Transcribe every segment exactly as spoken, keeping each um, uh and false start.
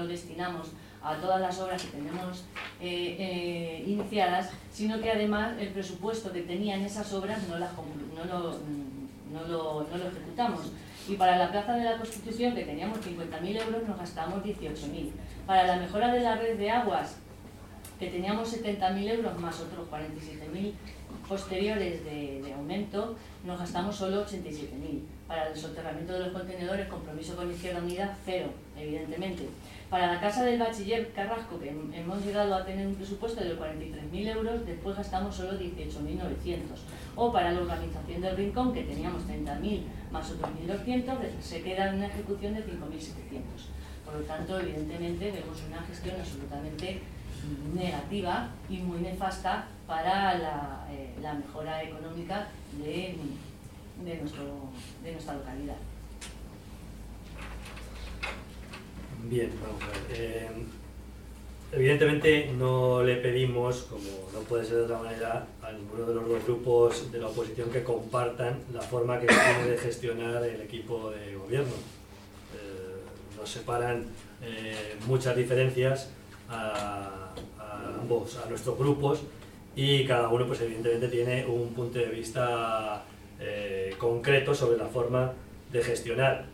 lo destinamos a todas las obras que tenemos eh, eh, iniciadas, sino que además el presupuesto que tenían esas obras no, las, no, lo, no, lo, no lo ejecutamos. Y para la Plaza de la Constitución, que teníamos cincuenta mil euros, nos gastamos dieciocho mil. Para la mejora de la red de aguas, que teníamos setenta mil euros más otros cuarenta y siete mil posteriores de, de aumento, nos gastamos solo ochenta y siete mil. Para el soterramiento de los contenedores, compromiso con Izquierda Unida, cero, evidentemente. Para la casa del bachiller Carrasco, que hemos llegado a tener un presupuesto de cuarenta y tres mil euros, después gastamos solo dieciocho mil novecientos. O para la urbanización del Rincón, que teníamos treinta mil más otros mil doscientos, se queda en una ejecución de cinco mil setecientos. Por lo tanto, evidentemente, vemos una gestión absolutamente negativa y muy nefasta para la, eh, la mejora económica de, de, nuestro, de nuestra localidad. Bien, vamos a ver. Eh, evidentemente no le pedimos, como no puede ser de otra manera, a ninguno de los dos grupos de la oposición que compartan la forma que se tiene de gestionar el equipo de gobierno. Eh, nos separan eh, muchas diferencias a, a ambos, a nuestros grupos, y cada uno pues evidentemente tiene un punto de vista eh, concreto sobre la forma de gestionar.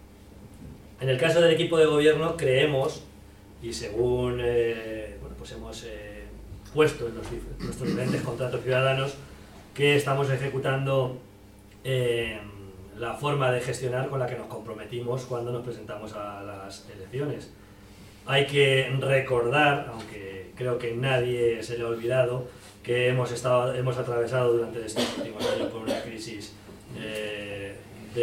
En el caso del equipo de gobierno creemos, y según eh, bueno, pues hemos eh, puesto en los, nuestros diferentes contratos ciudadanos, que estamos ejecutando eh, la forma de gestionar con la que nos comprometimos cuando nos presentamos a las elecciones. Hay que recordar, aunque creo que nadie se le ha olvidado, que hemos, estado, hemos atravesado durante estos últimos años por una crisis eh,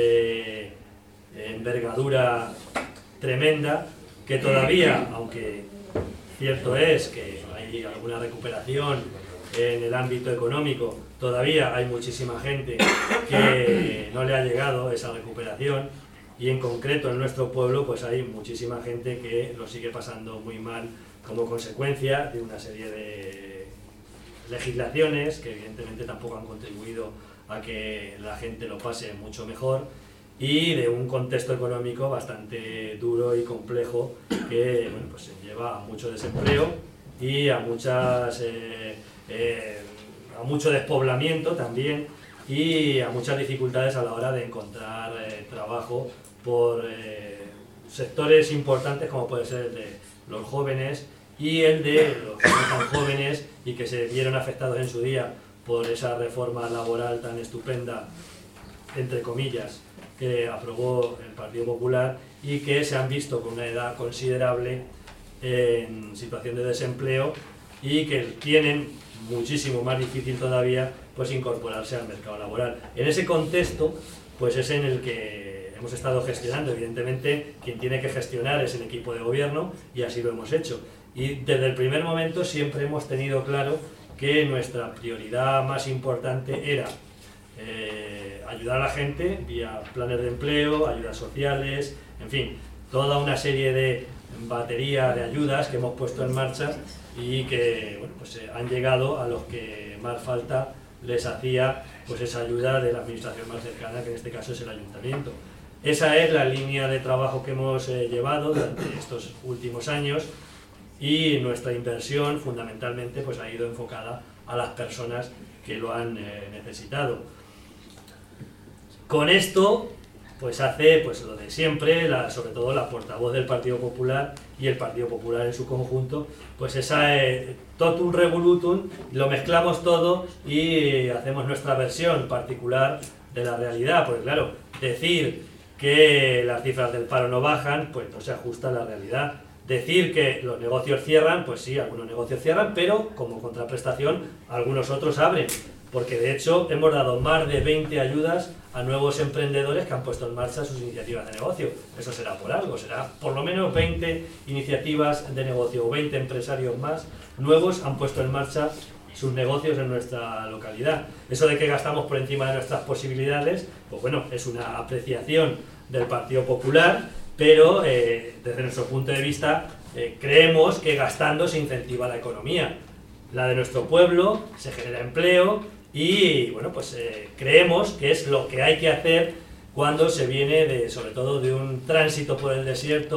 de envergadura tremenda, que todavía, aunque cierto es que hay alguna recuperación en el ámbito económico, todavía hay muchísima gente que no le ha llegado esa recuperación, y en concreto en nuestro pueblo pues hay muchísima gente que lo sigue pasando muy mal como consecuencia de una serie de legislaciones que evidentemente tampoco han contribuido a que la gente lo pase mucho mejor, y de un contexto económico bastante duro y complejo que bueno, pues lleva a mucho desempleo y a, muchas, eh, eh, a mucho despoblamiento también, y a muchas dificultades a la hora de encontrar eh, trabajo por eh, sectores importantes como puede ser el de los jóvenes y el de los que no tan jóvenes y que se vieron afectados en su día por esa reforma laboral tan estupenda, entre comillas, que aprobó el Partido Popular, y que se han visto con una edad considerable en situación de desempleo y que tienen muchísimo más difícil todavía pues incorporarse al mercado laboral. En ese contexto pues es en el que hemos estado gestionando. Evidentemente quien tiene que gestionar es el equipo de gobierno, y así lo hemos hecho, y desde el primer momento siempre hemos tenido claro que nuestra prioridad más importante era Eh, ayudar a la gente vía planes de empleo, ayudas sociales, en fin, toda una serie de batería de ayudas que hemos puesto en marcha y que bueno, pues, eh, han llegado a los que más falta les hacía pues, esa ayuda de la administración más cercana, que en este caso es el ayuntamiento. Esa es la línea de trabajo que hemos eh, llevado durante estos últimos años, y nuestra inversión fundamentalmente pues, ha ido enfocada a las personas que lo han eh, necesitado. Con esto, pues hace pues lo de siempre, la, sobre todo la portavoz del Partido Popular y el Partido Popular en su conjunto, pues esa eh, totum revolutum, lo mezclamos todo y hacemos nuestra versión particular de la realidad. Porque claro, decir que las cifras del paro no bajan, pues no se ajusta a la realidad. Decir que los negocios cierran, pues sí, algunos negocios cierran, pero como contraprestación algunos otros abren. Porque de hecho hemos dado más de veinte ayudas a nuevos emprendedores que han puesto en marcha sus iniciativas de negocio. Eso será por algo, será por lo menos veinte iniciativas de negocio o veinte empresarios más nuevos han puesto en marcha sus negocios en nuestra localidad. Eso de que gastamos por encima de nuestras posibilidades, pues bueno, es una apreciación del Partido Popular, pero eh, desde nuestro punto de vista eh, creemos que gastando se incentiva la economía, la de nuestro pueblo, se genera empleo. Y bueno, pues eh, creemos que es lo que hay que hacer cuando se viene de, sobre todo de un tránsito por el desierto,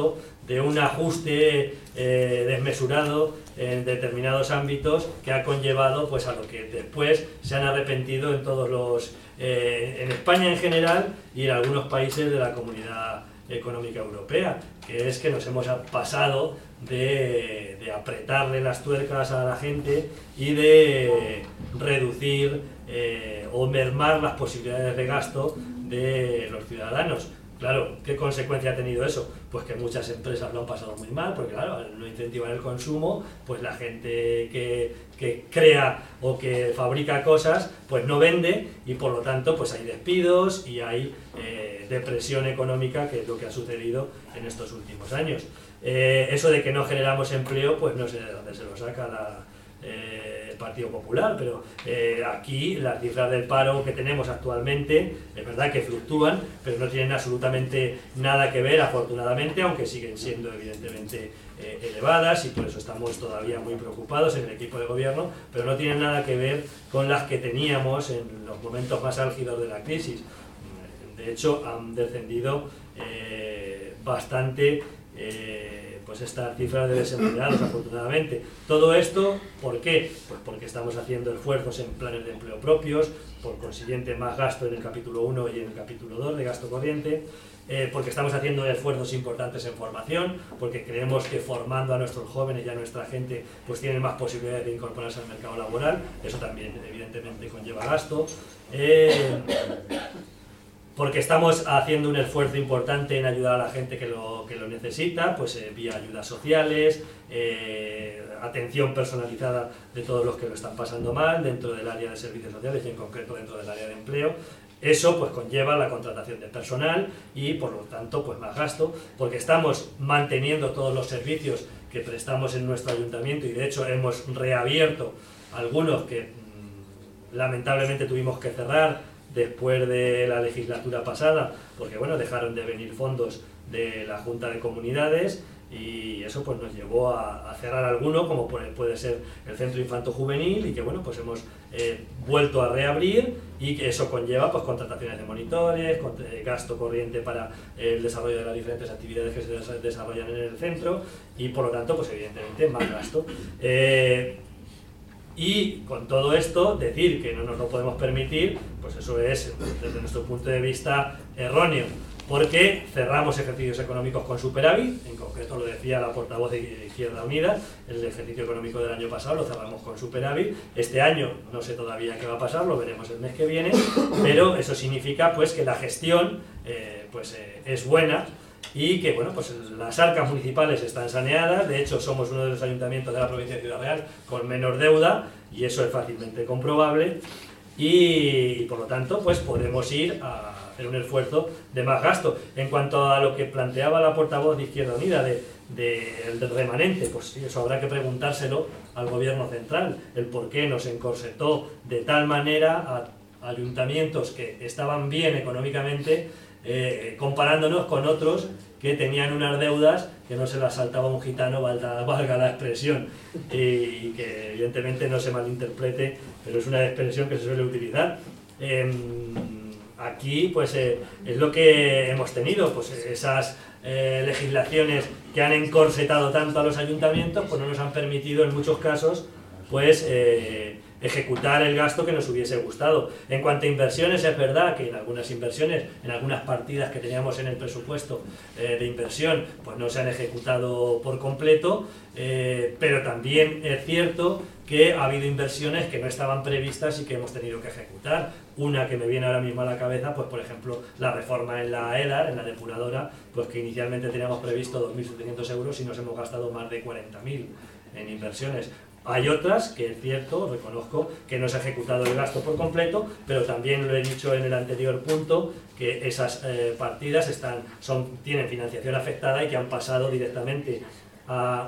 de un ajuste eh, desmesurado en determinados ámbitos que ha conllevado pues, a lo que después se han arrepentido en todos los, eh, en España en general y en algunos países de la Comunidad Económica Europea, que es que nos hemos pasado de, de apretarle las tuercas a la gente y de reducir eh, o mermar las posibilidades de gasto de los ciudadanos. Claro, ¿qué consecuencia ha tenido eso? Pues que muchas empresas lo han pasado muy mal, porque claro, al no incentivar el consumo, pues la gente que, que crea o que fabrica cosas, pues no vende y por lo tanto pues hay despidos y hay eh, depresión económica, que es lo que ha sucedido en estos últimos años. Eh, eso de que no generamos empleo, pues no sé de dónde se lo saca la... Eh, el Partido Popular, pero eh, aquí las cifras del paro que tenemos actualmente es verdad que fluctúan, pero no tienen absolutamente nada que ver, afortunadamente, aunque siguen siendo evidentemente eh, elevadas y por eso estamos todavía muy preocupados en el equipo de gobierno, pero no tienen nada que ver con las que teníamos en los momentos más álgidos de la crisis. De hecho, han descendido eh, bastante eh, pues estas cifras de desempleados, afortunadamente. Todo esto, ¿por qué? Pues porque estamos haciendo esfuerzos en planes de empleo propios, por consiguiente más gasto en el capítulo uno y en el capítulo dos de gasto corriente, eh, porque estamos haciendo esfuerzos importantes en formación, porque creemos que formando a nuestros jóvenes y a nuestra gente pues tienen más posibilidades de incorporarse al mercado laboral, eso también evidentemente conlleva gasto. Eh, porque estamos haciendo un esfuerzo importante en ayudar a la gente que lo, que lo necesita, pues eh, vía ayudas sociales, eh, atención personalizada de todos los que lo están pasando mal dentro del área de servicios sociales y en concreto dentro del área de empleo. Eso pues conlleva la contratación de personal y por lo tanto pues más gasto, porque estamos manteniendo todos los servicios que prestamos en nuestro ayuntamiento y de hecho hemos reabierto algunos que mmm, lamentablemente tuvimos que cerrar después de la legislatura pasada, porque bueno, dejaron de venir fondos de la Junta de Comunidades y eso pues nos llevó a, a cerrar alguno, como puede ser el Centro Infanto Juvenil, y que bueno, pues hemos eh, vuelto a reabrir y que eso conlleva pues contrataciones de monitores, con, eh, gasto corriente para el desarrollo de las diferentes actividades que se desarrollan en el centro y por lo tanto pues evidentemente más gasto. Eh, Y con todo esto, decir que no nos lo podemos permitir, pues eso es, desde nuestro punto de vista, erróneo, porque cerramos ejercicios económicos con superávit, en concreto lo decía la portavoz de Izquierda Unida, el ejercicio económico del año pasado lo cerramos con superávit, este año no sé todavía qué va a pasar, lo veremos el mes que viene, pero eso significa pues que la gestión eh, pues, eh, es buena, y que bueno, pues las arcas municipales están saneadas, de hecho somos uno de los ayuntamientos de la provincia de Ciudad Real con menor deuda y eso es fácilmente comprobable y, y por lo tanto pues podemos ir a hacer un esfuerzo de más gasto. En cuanto a lo que planteaba la portavoz de Izquierda Unida de, de, del remanente, pues sí, eso habrá que preguntárselo al gobierno central, el por qué nos encorsetó de tal manera a ayuntamientos que estaban bien económicamente, Eh, comparándonos con otros que tenían unas deudas que no se las saltaba un gitano, valga, valga la expresión, y, y que evidentemente no se malinterprete, pero es una expresión que se suele utilizar. Eh, aquí pues eh, es lo que hemos tenido, pues esas eh, legislaciones que han encorsetado tanto a los ayuntamientos, pues no nos han permitido en muchos casos pues eh, ejecutar el gasto que nos hubiese gustado. En cuanto a inversiones, es verdad que en algunas inversiones, en algunas partidas que teníamos en el presupuesto eh, de inversión, pues no se han ejecutado por completo, eh, pero también es cierto que ha habido inversiones que no estaban previstas y que hemos tenido que ejecutar. Una que me viene ahora mismo a la cabeza, pues por ejemplo, la reforma en la EDAR, en la depuradora, pues que inicialmente teníamos previsto dos mil setecientos euros y nos hemos gastado más de cuarenta mil en inversiones. Hay otras que es cierto, reconozco que no se ha ejecutado el gasto por completo, pero también lo he dicho en el anterior punto, que esas eh, partidas están, son, tienen financiación afectada y que han pasado directamente a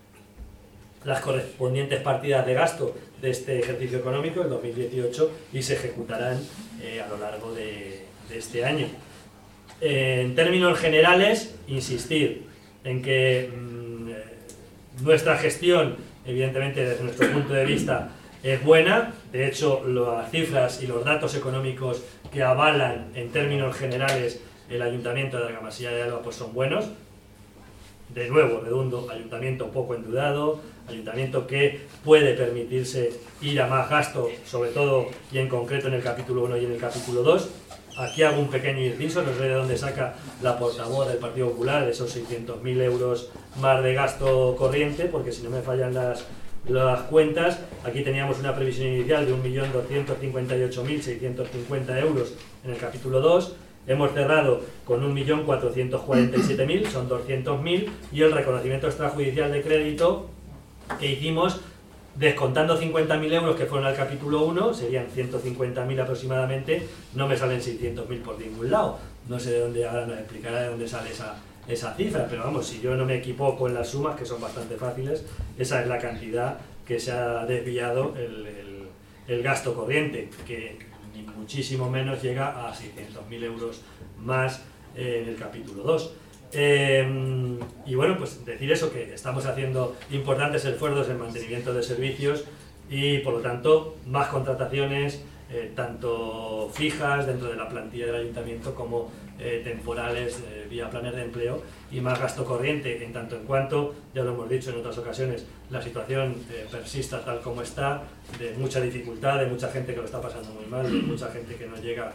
las correspondientes partidas de gasto de este ejercicio económico, el dos mil dieciocho, y se ejecutarán eh, a lo largo de, de este año. Eh, en términos generales, insistir en que mmm, nuestra gestión, evidentemente desde nuestro punto de vista, es buena. De hecho, las cifras y los datos económicos que avalan en términos generales el Ayuntamiento de Argamasilla de Alba pues son buenos. de nuevo, redundo, ayuntamiento poco endeudado, ayuntamiento que puede permitirse ir a más gasto, sobre todo y en concreto en el capítulo uno y en el capítulo dos. Aquí hago un pequeño inciso, no sé de dónde saca la portavoz del Partido Popular esos seiscientos mil euros más de gasto corriente, porque si no me fallan las, las cuentas, aquí teníamos una previsión inicial de un millón doscientos cincuenta y ocho mil seiscientos cincuenta euros en el capítulo dos, hemos cerrado con un millón cuatrocientos cuarenta y siete mil, son doscientos mil, y el reconocimiento extrajudicial de crédito que hicimos, descontando cincuenta mil euros que fueron al capítulo uno, serían ciento cincuenta mil aproximadamente, no me salen seiscientos mil por ningún lado. No sé de dónde, ahora nos explicará de dónde sale esa, esa cifra, pero vamos, si yo no me equivoco en las sumas, que son bastante fáciles, esa es la cantidad que se ha desviado el, el, el gasto corriente, que ni muchísimo menos llega a seiscientos mil euros más eh, en el capítulo dos. Eh, y bueno, pues decir eso, que estamos haciendo importantes esfuerzos en mantenimiento de servicios y por lo tanto más contrataciones, eh, tanto fijas dentro de la plantilla del ayuntamiento como eh, temporales eh, vía planes de empleo, y más gasto corriente en tanto en cuanto, ya lo hemos dicho en otras ocasiones, la situación eh, persista tal como está, de mucha dificultad, de mucha gente que lo está pasando muy mal, de mucha gente que no llega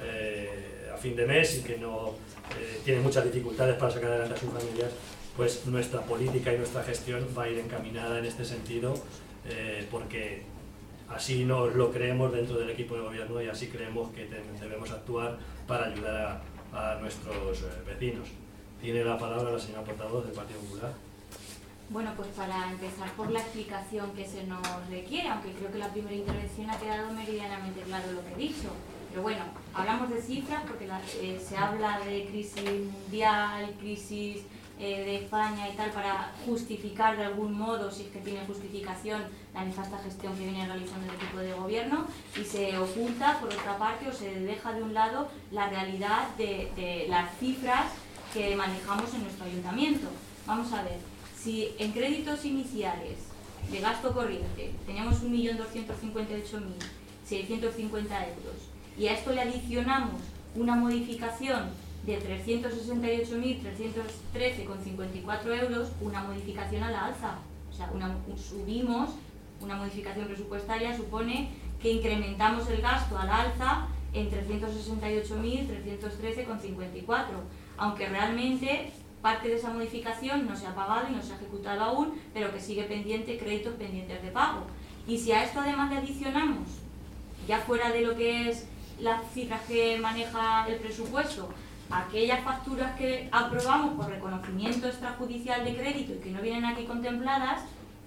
eh, a fin de mes y que no eh, tiene muchas dificultades para sacar adelante a sus familias. Pues nuestra política y nuestra gestión va a ir encaminada en este sentido, eh, porque así nos lo creemos dentro del equipo de gobierno y así creemos que debemos actuar para ayudar a, a nuestros eh, vecinos. Tiene la palabra la señora portavoz del Partido Popular. Bueno, pues para empezar por la explicación que se nos requiere, aunque creo que la primera intervención ha quedado meridianamente claro lo que he dicho. Pero bueno, hablamos de cifras porque la, eh, se habla de crisis mundial, crisis eh, de España y tal, para justificar de algún modo, si es que tiene justificación, la nefasta gestión que viene realizando el equipo de gobierno, y se oculta, por otra parte, o se deja de un lado la realidad de, de las cifras que manejamos en nuestro ayuntamiento. Vamos a ver, si en créditos iniciales de gasto corriente teníamos un millón doscientos cincuenta y ocho mil seiscientos cincuenta euros, y a esto le adicionamos una modificación de trescientos sesenta y ocho mil trescientos trece con cincuenta y cuatro euros, una modificación a la alza, o sea, una, subimos, una modificación presupuestaria supone que incrementamos el gasto al alza en trescientos sesenta y ocho mil trescientos trece con cincuenta y cuatro, aunque realmente parte de esa modificación no se ha pagado y no se ha ejecutado aún, pero que sigue pendiente, créditos pendientes de pago. Y si a esto además le adicionamos, ya fuera de lo que es las cifras que maneja el presupuesto, aquellas facturas que aprobamos por reconocimiento extrajudicial de crédito y que no vienen aquí contempladas,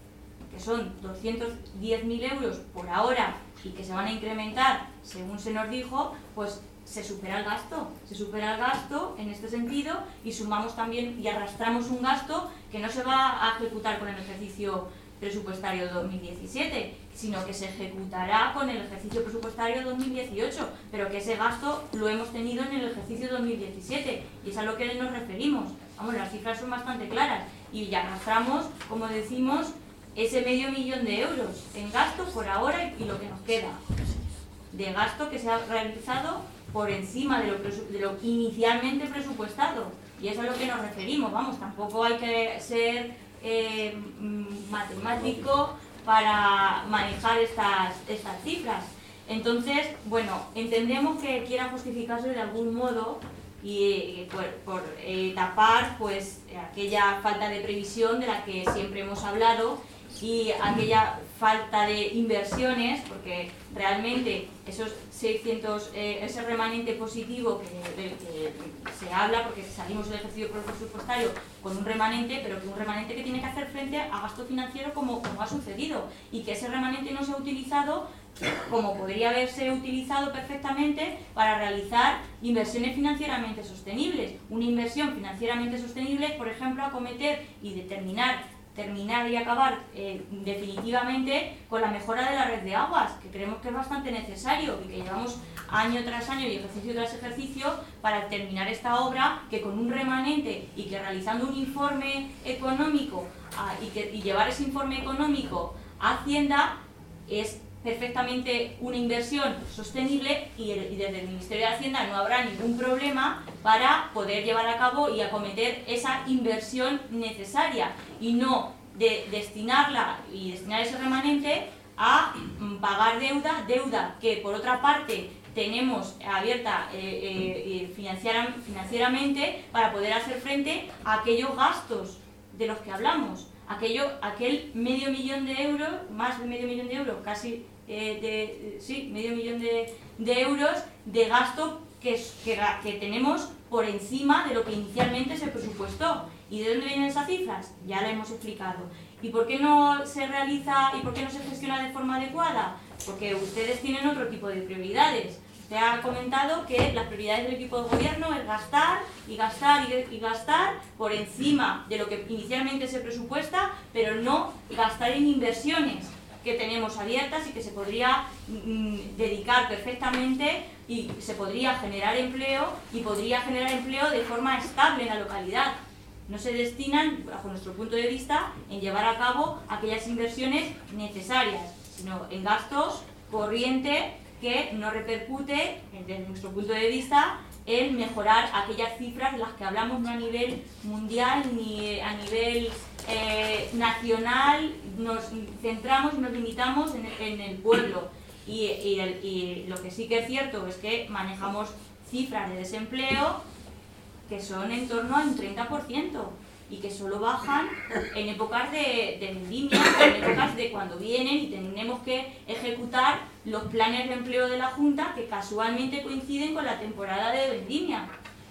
que son doscientos diez mil euros por ahora y que se van a incrementar según se nos dijo, pues se supera el gasto, se supera el gasto en este sentido, y sumamos también y arrastramos un gasto que no se va a ejecutar con el ejercicio presupuestario dos mil diecisiete, sino que se ejecutará con el ejercicio presupuestario dos mil dieciocho, pero que ese gasto lo hemos tenido en el ejercicio dos mil diecisiete, y es a lo que nos referimos. Vamos, las cifras son bastante claras, y ya arrastramos, como decimos, ese medio millón de euros en gasto por ahora y lo que nos queda de gasto que se ha realizado por encima de lo, de lo inicialmente presupuestado, y es a lo que nos referimos. Vamos, tampoco hay que ser eh, matemático para manejar estas, estas cifras. Entonces, bueno, entendemos que quieran justificarse de algún modo y eh, por, por eh, tapar pues aquella falta de previsión de la que siempre hemos hablado, y aquella falta de inversiones, porque realmente esos seiscientos, eh, ese remanente positivo que, de, que se habla, porque salimos del ejercicio presupuestario con un remanente, pero que un remanente que tiene que hacer frente a gasto financiero como, como ha sucedido, y que ese remanente no se ha utilizado como podría haberse utilizado perfectamente para realizar inversiones financieramente sostenibles. Una inversión financieramente sostenible, por ejemplo, acometer y determinar terminar y acabar eh, definitivamente con la mejora de la red de aguas, que creemos que es bastante necesario y que llevamos año tras año y ejercicio tras ejercicio para terminar esta obra, que con un remanente y que realizando un informe económico ah, y, que, y llevar ese informe económico a Hacienda es perfectamente una inversión sostenible y, el, y desde el Ministerio de Hacienda no habrá ningún problema para poder llevar a cabo y acometer esa inversión necesaria y no de destinarla y destinar ese remanente a pagar deuda, deuda que por otra parte tenemos abierta eh, eh, financiera, financieramente para poder hacer frente a aquellos gastos de los que hablamos. Aquello, aquel medio millón de euros, más de medio millón de euros, casi eh, de, sí, medio millón de, de euros de gasto que, que, que tenemos por encima de lo que inicialmente se presupuestó. ¿Y de dónde vienen esas cifras? Ya la hemos explicado. ¿Y por qué no se realiza y por qué no se gestiona de forma adecuada? Porque ustedes tienen otro tipo de prioridades. Usted ha comentado que las prioridades del equipo de gobierno es gastar y gastar y, y gastar por encima de lo que inicialmente se presupuesta, pero no gastar en inversiones que tenemos abiertas y que se podría mm, dedicar perfectamente y se podría generar empleo y podría generar empleo de forma estable en la localidad. No se destinan, bajo nuestro punto de vista, en llevar a cabo aquellas inversiones necesarias, sino en gastos corriente que no repercute, desde nuestro punto de vista, en mejorar aquellas cifras de las que hablamos no a nivel mundial ni a nivel eh, nacional. Nos centramos y nos limitamos en, en el pueblo. Y, y, el, y lo que sí que es cierto es que manejamos cifras de desempleo que son en torno a un treinta por ciento y que solo bajan en épocas de, de vendimia, en épocas de cuando vienen y tenemos que ejecutar los planes de empleo de la Junta que casualmente coinciden con la temporada de vendimia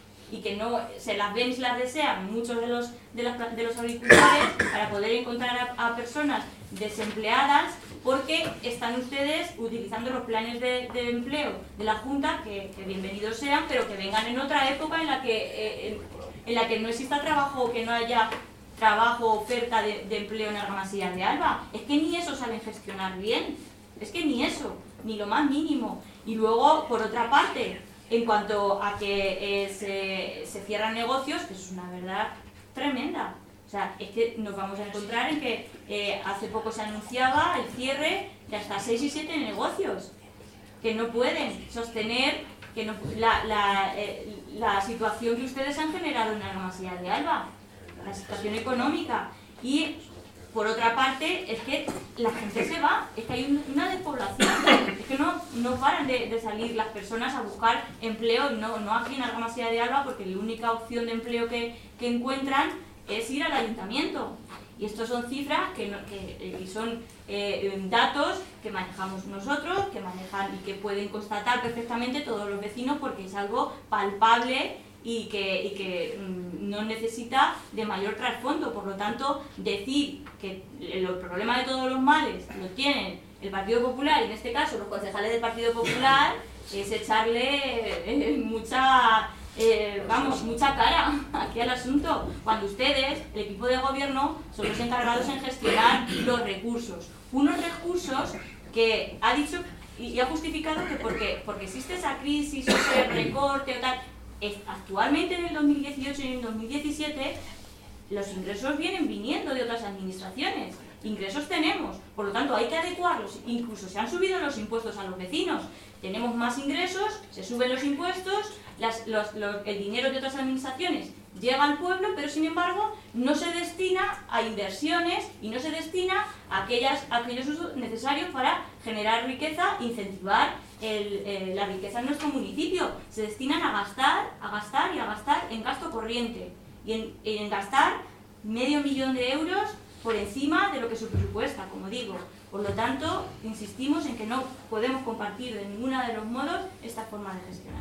y que no se las ven y se las desean muchos de los, de las, de los agricultores para poder encontrar a, a personas desempleadas porque están ustedes utilizando los planes de, de empleo de la Junta, que, que bienvenidos sean, pero que vengan en otra época en la que, eh, en, en la que no exista trabajo o que no haya trabajo, oferta de, de empleo en Argamasilla de Alba. Es que ni eso saben gestionar bien, es que ni eso, ni lo más mínimo. Y luego, por otra parte, en cuanto a que eh, se, se cierran negocios, que es una verdad tremenda. O sea, es que nos vamos a encontrar en que eh, hace poco se anunciaba el cierre de hasta seis y siete negocios que no pueden sostener que no, la, la, eh, la situación que ustedes han generado en Argamasilla de Alba, la situación económica. Y por otra parte, es que la gente se va, es que hay una despoblación, es que no, no paran de, de salir las personas a buscar empleo, no, no aquí en Argamasilla de Alba, porque la única opción de empleo que, que encuentran es ir al ayuntamiento. Y estos son cifras que, no, que y son eh, datos que manejamos nosotros, que manejan y que pueden constatar perfectamente todos los vecinos porque es algo palpable y que, y que mmm, no necesita de mayor trasfondo. Por lo tanto, decir que el problema de todos los males lo tienen el Partido Popular, y en este caso los concejales del Partido Popular, es echarle eh, mucha... Eh, vamos, mucha cara aquí al asunto, cuando ustedes, el equipo de gobierno, son los encargados en gestionar los recursos. Unos recursos que ha dicho y ha justificado que porque, porque existe esa crisis, ese recorte o tal, es, actualmente en el dos mil dieciocho y en el dos mil diecisiete los ingresos vienen viniendo de otras administraciones. Ingresos tenemos, por lo tanto hay que adecuarlos, incluso se han subido los impuestos a los vecinos. Tenemos más ingresos, se suben los impuestos, las, los, los, el dinero de otras administraciones llega al pueblo, pero sin embargo no se destina a inversiones y no se destina a, aquellas, a aquellos usos necesarios para generar riqueza, incentivar el, el, la riqueza en nuestro municipio. Se destinan a gastar, a gastar y a gastar en gasto corriente y en, en gastar medio millón de euros por encima de lo que se presupuesta, como digo. Por lo tanto, insistimos en que no podemos compartir de ninguno de los modos esta forma de gestionar.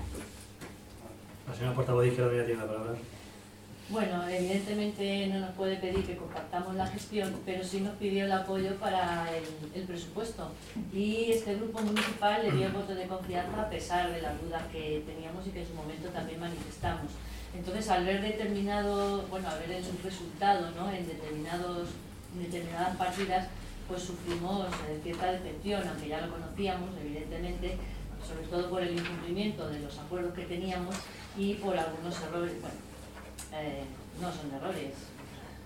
La señora portavoz de Izquierda Unida tiene la palabra. Bueno, evidentemente no nos puede pedir que compartamos la gestión, pero sí nos pidió el apoyo para el, el presupuesto. Y este grupo municipal le dio el voto de confianza a pesar de las dudas que teníamos y que en su momento también manifestamos. Entonces, al ver determinado, bueno, al ver un resultado, ¿no?, en determinados, en determinadas partidas, pues sufrimos eh, cierta decepción, aunque ya lo conocíamos, evidentemente, sobre todo por el incumplimiento de los acuerdos que teníamos y por algunos errores, bueno, eh, no son errores,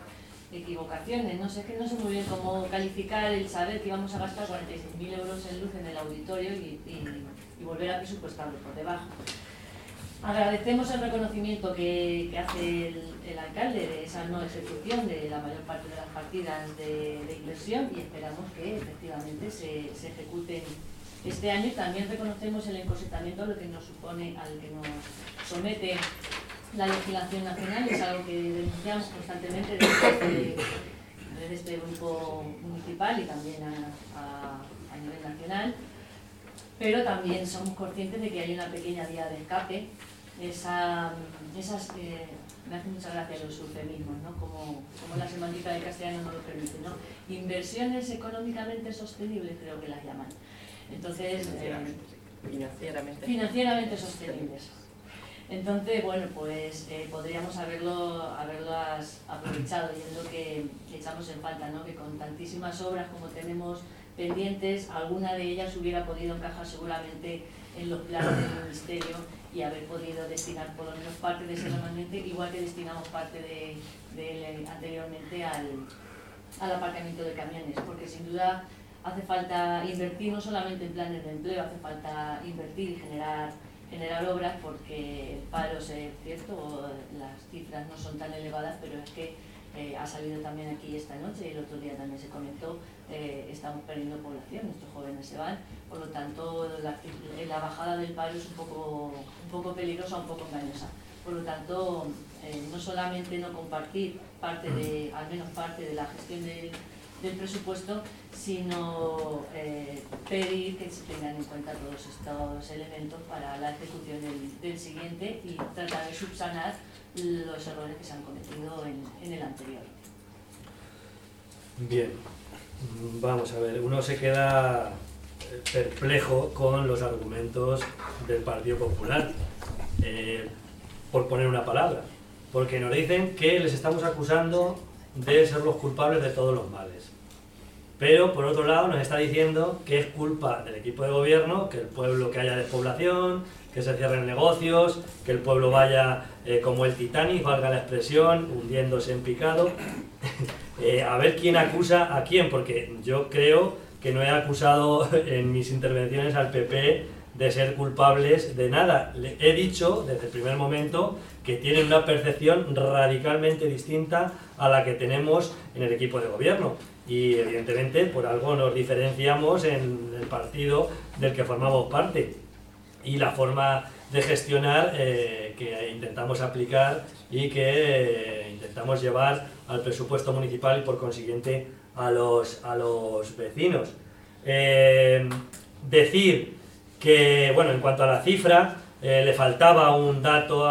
equivocaciones. No sé, es que no sé muy bien cómo calificar el saber que íbamos a gastar cuarenta y seis mil euros en luz en el auditorio y, y, y volver a presupuestarlo por debajo. Agradecemos el reconocimiento que, que hace el, el alcalde de esa no ejecución de la mayor parte de las partidas de, de inversión y esperamos que efectivamente se, se ejecuten este año. Y también reconocemos el encorsetamiento a lo que nos supone, al que nos somete la legislación nacional. Es algo que denunciamos constantemente desde este, desde este grupo municipal y también a, a, a nivel nacional. Pero también somos conscientes de que hay una pequeña vía de escape. Esa, esas, eh, me hace mucha gracia los eufemismos, ¿no? Como, como la semántica del castellano no lo permite, ¿no? Inversiones económicamente sostenibles, creo que las llaman. Entonces, financieramente, eh, financieramente. financieramente sostenibles. Entonces, bueno, pues eh, podríamos haberlo, haberlo aprovechado y es lo que echamos en falta, ¿no? Que con tantísimas obras como tenemos pendientes, alguna de ellas hubiera podido encajar seguramente en los planes del Ministerio y haber podido destinar por lo menos parte de ese remanente, igual que destinamos parte de, de anteriormente al, al aparcamiento de camiones, porque sin duda hace falta invertir no solamente en planes de empleo, hace falta invertir y generar, generar obras, porque el paro es cierto, las cifras no son tan elevadas, pero es que eh, ha salido también aquí esta noche y el otro día también se comentó, eh, estamos perdiendo población, nuestros jóvenes se van, por lo tanto la, la bajada del paro es un poco, un poco peligrosa, un poco engañosa. Por lo tanto, eh, no solamente no compartir parte de, al menos parte de la gestión del, del presupuesto, sino eh, pedir que se tengan en cuenta todos estos elementos para la ejecución del, del siguiente y tratar de subsanar los errores que se han cometido en, en el anterior. Bien, vamos a ver, uno se queda perplejo con los argumentos del Partido Popular, eh, por poner una palabra, porque nos dicen que les estamos acusando de ser los culpables de todos los males. Pero por otro lado nos está diciendo que es culpa del equipo de gobierno, que el pueblo, que haya despoblación, que se cierren negocios, que el pueblo vaya eh, como el Titanic, valga la expresión, hundiéndose en picado. eh, a ver quién acusa a quién, porque yo creo que no he acusado en mis intervenciones al P P de ser culpables de nada. Le he dicho desde el primer momento que tienen una percepción radicalmente distinta a la que tenemos en el equipo de gobierno. Y evidentemente por algo nos diferenciamos en el partido del que formamos parte. Y la forma de gestionar eh, que intentamos aplicar y que eh, intentamos llevar al presupuesto municipal y por consiguiente a los, a los vecinos. Eh, decir que, bueno, en cuanto a la cifra, eh, le faltaba un dato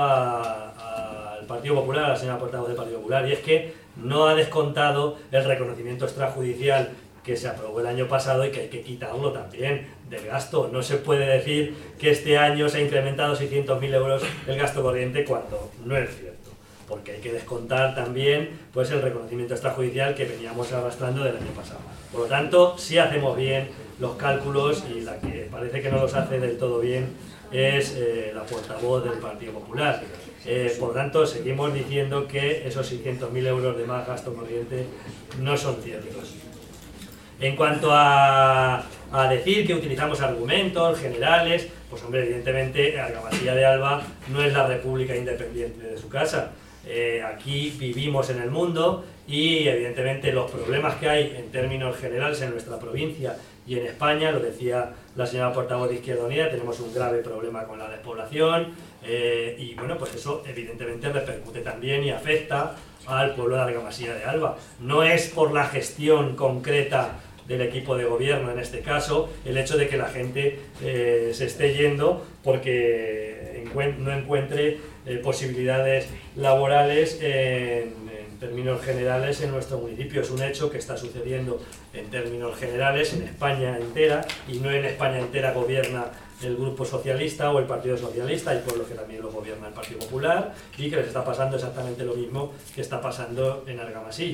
al Partido Popular, a la señora portavoz del Partido Popular, y es que no ha descontado el reconocimiento extrajudicial que se aprobó el año pasado y que hay que quitarlo también del gasto. No se puede decir que este año se ha incrementado seiscientos mil euros el gasto corriente cuando no es cierto, porque hay que descontar también pues, el reconocimiento extrajudicial que veníamos arrastrando del año pasado. Por lo tanto, sí hacemos bien los cálculos y la que parece que no los hace del todo bien es eh, la portavoz del Partido Popular. Eh, por lo tanto, seguimos diciendo que esos seiscientos mil euros de más gasto corriente no son ciertos. En cuanto a, a decir que utilizamos argumentos generales, pues hombre, evidentemente Argamasilla de Alba no es la república independiente de su casa. Eh, aquí vivimos en el mundo y evidentemente los problemas que hay en términos generales en nuestra provincia y en España, lo decía la señora portavoz de Izquierda Unida, tenemos un grave problema con la despoblación eh, y bueno, pues eso evidentemente repercute también y afecta al pueblo de Argamasilla de Alba. No es por la gestión concreta del equipo de gobierno, en este caso, el hecho de que la gente eh, se esté yendo porque no encuentre eh, posibilidades laborales en, en términos generales en nuestro municipio. Es un hecho que está sucediendo en términos generales en España entera, y no en España entera gobierna el Grupo Socialista o el Partido Socialista, hay pueblos que también lo gobierna el Partido Popular y que les está pasando exactamente lo mismo que está pasando en Argamasilla.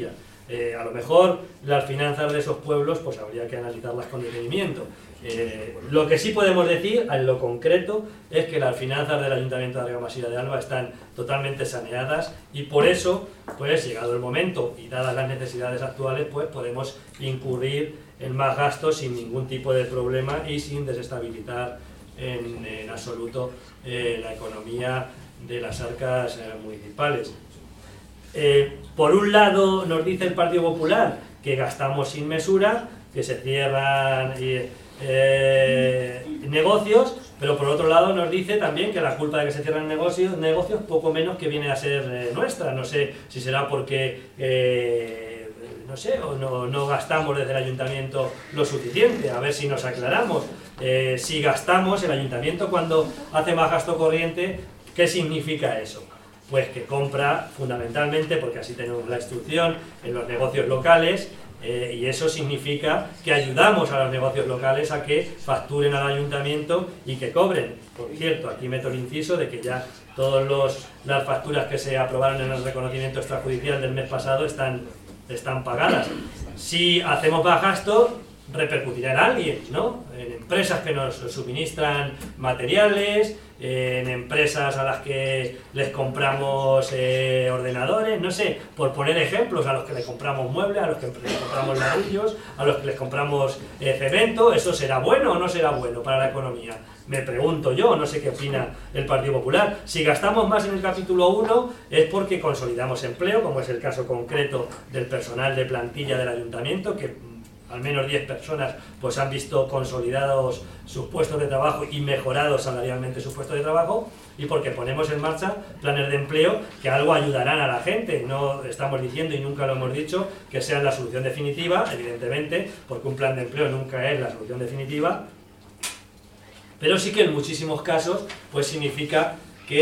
Eh, a lo mejor las finanzas de esos pueblos pues habría que analizarlas con detenimiento. Eh, lo que sí podemos decir, en lo concreto, es que las finanzas del Ayuntamiento de Argamasilla de Alba están totalmente saneadas y por eso, pues llegado el momento y dadas las necesidades actuales, pues podemos incurrir en más gastos sin ningún tipo de problema y sin desestabilizar en, en absoluto eh, la economía de las arcas eh, municipales. Eh, por un lado nos dice el Partido Popular que gastamos sin mesura, que se cierran eh, eh, negocios, pero por otro lado nos dice también que la culpa de que se cierran negocios, negocios poco menos que viene a ser eh, nuestra. No sé si será porque eh, no sé, o no, no gastamos desde el ayuntamiento lo suficiente. A ver si nos aclaramos. Eh, si gastamos, el ayuntamiento cuando hace más gasto corriente, ¿qué significa eso? Pues que compra fundamentalmente, porque así tenemos la instrucción, en los negocios locales, eh, y eso significa que ayudamos a los negocios locales a que facturen al ayuntamiento y que cobren. Por cierto, aquí meto el inciso de que ya todas las facturas que se aprobaron en el reconocimiento extrajudicial del mes pasado están, están pagadas. Si hacemos más gasto, repercutirá en alguien, ¿no? En empresas que nos suministran materiales, en empresas a las que les compramos eh, ordenadores, no sé, por poner ejemplos, a los que les compramos muebles, a los que les compramos ladrillos, a los que les compramos eh, cemento. ¿Eso será bueno o no será bueno para la economía? Me pregunto yo, no sé qué opina el Partido Popular. Si gastamos más en el capítulo uno es porque consolidamos empleo, como es el caso concreto del personal de plantilla del ayuntamiento, que al menos diez personas pues han visto consolidados sus puestos de trabajo y mejorados salarialmente sus puestos de trabajo, y porque ponemos en marcha planes de empleo que algo ayudarán a la gente. No estamos diciendo, y nunca lo hemos dicho, que sean la solución definitiva, evidentemente, porque un plan de empleo nunca es la solución definitiva, pero sí que en muchísimos casos pues significa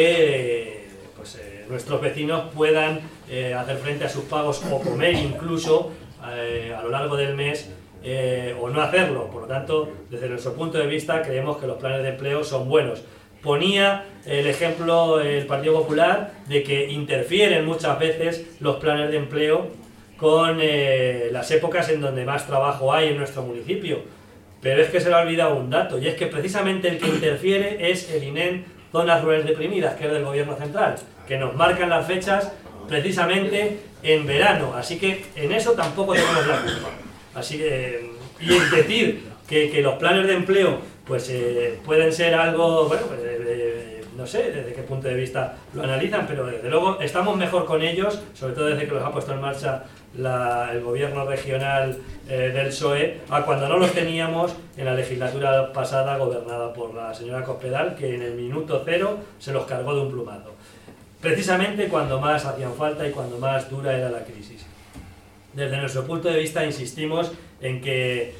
que pues, eh, nuestros vecinos puedan eh, hacer frente a sus pagos o comer incluso eh, a lo largo del mes, eh, o no hacerlo. Por lo tanto, desde nuestro punto de vista, creemos que los planes de empleo son buenos. Ponía el ejemplo el Partido Popular de que interfieren muchas veces los planes de empleo con eh, las épocas en donde más trabajo hay en nuestro municipio. Pero es que se le ha olvidado un dato, y es que precisamente el que interfiere es el I N E M Zonas Rurales Deprimidas, que es del Gobierno Central, que nos marcan las fechas precisamente en verano. Así que en eso tampoco tenemos la culpa. Así que, y es decir que, que los planes de empleo pues eh, pueden ser algo, bueno, pues, eh, no sé desde qué punto de vista lo analizan, pero desde luego estamos mejor con ellos, sobre todo desde que los ha puesto en marcha la, el gobierno regional eh, del P S O E, a cuando no los teníamos en la legislatura pasada gobernada por la señora Cospedal, que en el minuto cero se los cargó de un plumazo, precisamente cuando más hacían falta y cuando más dura era la crisis. Desde nuestro punto de vista insistimos en que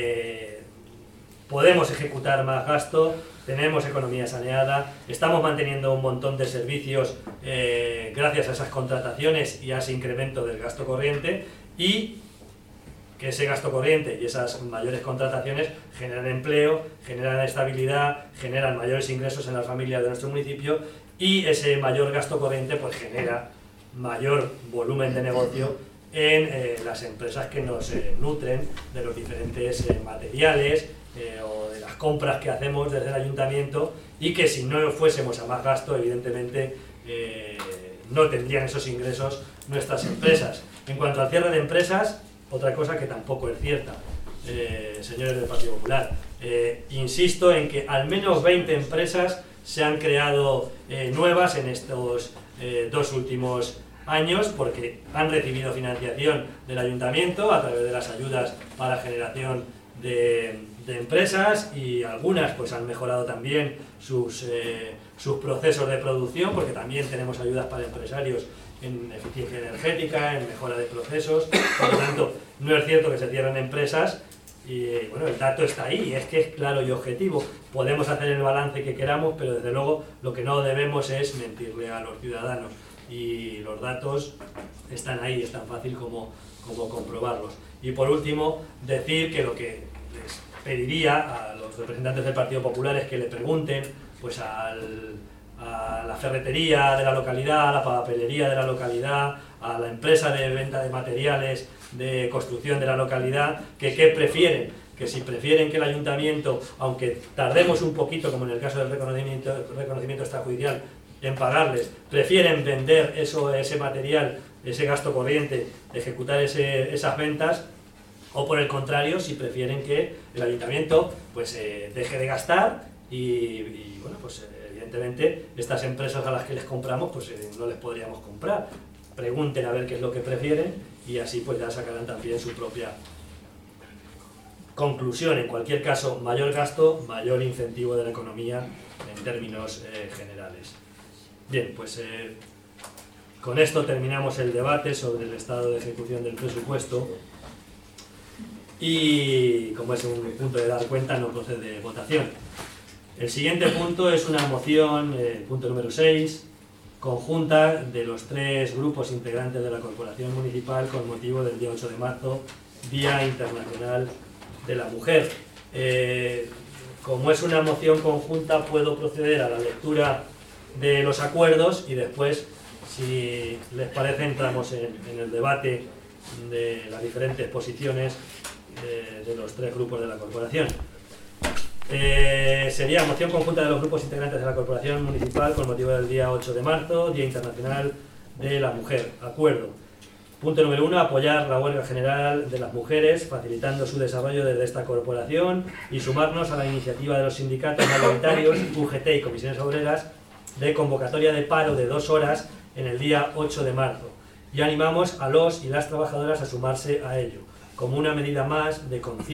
eh, podemos ejecutar más gasto, tenemos economía saneada, estamos manteniendo un montón de servicios eh, gracias a esas contrataciones y a ese incremento del gasto corriente, y que ese gasto corriente y esas mayores contrataciones generan empleo, generan estabilidad, generan mayores ingresos en las familias de nuestro municipio, y ese mayor gasto corriente pues genera mayor volumen de negocio en eh, las empresas que nos eh, nutren de los diferentes eh, materiales eh, o de las compras que hacemos desde el ayuntamiento, y que si no fuésemos a más gasto, evidentemente eh, no tendrían esos ingresos nuestras empresas. En cuanto al cierre de empresas, otra cosa que tampoco es cierta, eh, señores del Partido Popular, eh, insisto en que al menos veinte empresas se han creado eh, nuevas en estos eh, dos últimos años, porque han recibido financiación del ayuntamiento a través de las ayudas para generación de, de empresas, y algunas pues han mejorado también sus, eh, sus procesos de producción, porque también tenemos ayudas para empresarios en eficiencia energética, en mejora de procesos. Por lo tanto, no es cierto que se cierren empresas. Y bueno, el dato está ahí, es que es claro y objetivo. Podemos hacer el balance que queramos, pero desde luego lo que no debemos es mentirle a los ciudadanos. Y los datos están ahí, es tan fácil como, como comprobarlos. Y por último, decir que lo que les pediría a los representantes del Partido Popular es que le pregunten pues al, a la ferretería de la localidad, a la papelería de la localidad, a la empresa de venta de materiales de construcción de la localidad, que qué prefieren, que si prefieren que el ayuntamiento, aunque tardemos un poquito, como en el caso del reconocimiento, reconocimiento extrajudicial, en pagarles, prefieren vender eso, ese material, ese gasto corriente, ejecutar ese, esas ventas, o por el contrario, si prefieren que el ayuntamiento pues eh, deje de gastar y, y bueno, pues eh, evidentemente estas empresas a las que les compramos pues eh, no les podríamos comprar. Pregunten a ver qué es lo que prefieren y así pues ya sacarán también su propia conclusión. En cualquier caso, mayor gasto, mayor incentivo de la economía en términos eh, generales. Bien, pues eh, con esto terminamos el debate sobre el estado de ejecución del presupuesto y, como es un punto de dar cuenta, no procede votación. El siguiente punto es una moción, eh, punto número seis, conjunta de los tres grupos integrantes de la Corporación Municipal con motivo del día ocho de marzo, Día Internacional de la Mujer. Eh, como es una moción conjunta, puedo proceder a la lectura de los acuerdos y después, si les parece, entramos en, en el debate de las diferentes posiciones de, de los tres grupos de la corporación. Eh, sería moción conjunta de los grupos integrantes de la Corporación Municipal con motivo del día ocho de marzo, Día Internacional de la Mujer. Acuerdo. Punto número uno, apoyar la huelga general de las mujeres, facilitando su desarrollo desde esta corporación y sumarnos a la iniciativa de los sindicatos mayoritarios, U G T y comisiones obreras, de convocatoria de paro de dos horas en el día ocho de marzo. Y animamos a los y las trabajadoras a sumarse a ello, como una medida más de conciencia